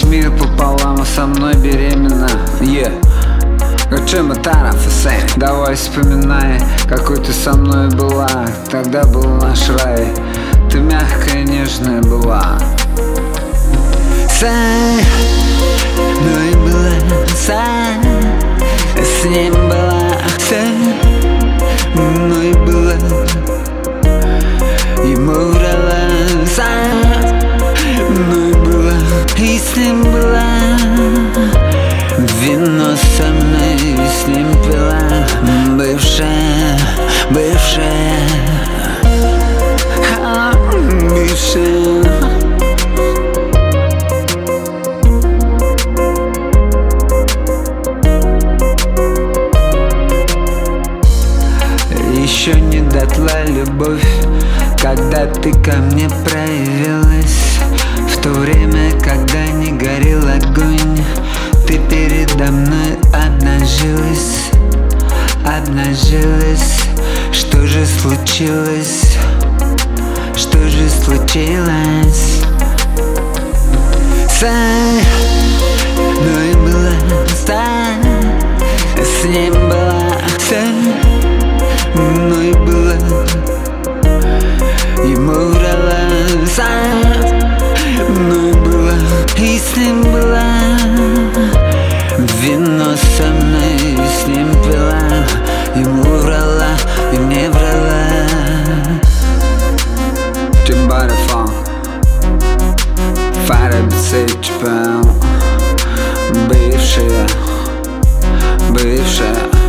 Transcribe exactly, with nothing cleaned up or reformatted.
Весь мир пополам, а со мной беременна. Yeah. Чем Таров и Сэм. Давай вспоминай, какой ты со мной была. Тогда был наш рай. Ты мягкая, нежная была. Со мной была, со с ним была, со мной была. Ему врала, со мной была и с ним была. Вино со мной с ним пила. Бывшая, бывшая, а, бывшая. Еще не дотла любовь, когда ты ко мне проявилась. В то время, когда не горел огонь, ты передо мной обнажилась, обнажилась. Что же случилось? Что же случилось? Со мной была, со с ним была, со мной была. Ему врала, со мной была и с ним была. Вино со мной с ним пила. Ему врала и мне врала. Тимбара фон Фара бицепчпа. Бывшая, бывшая.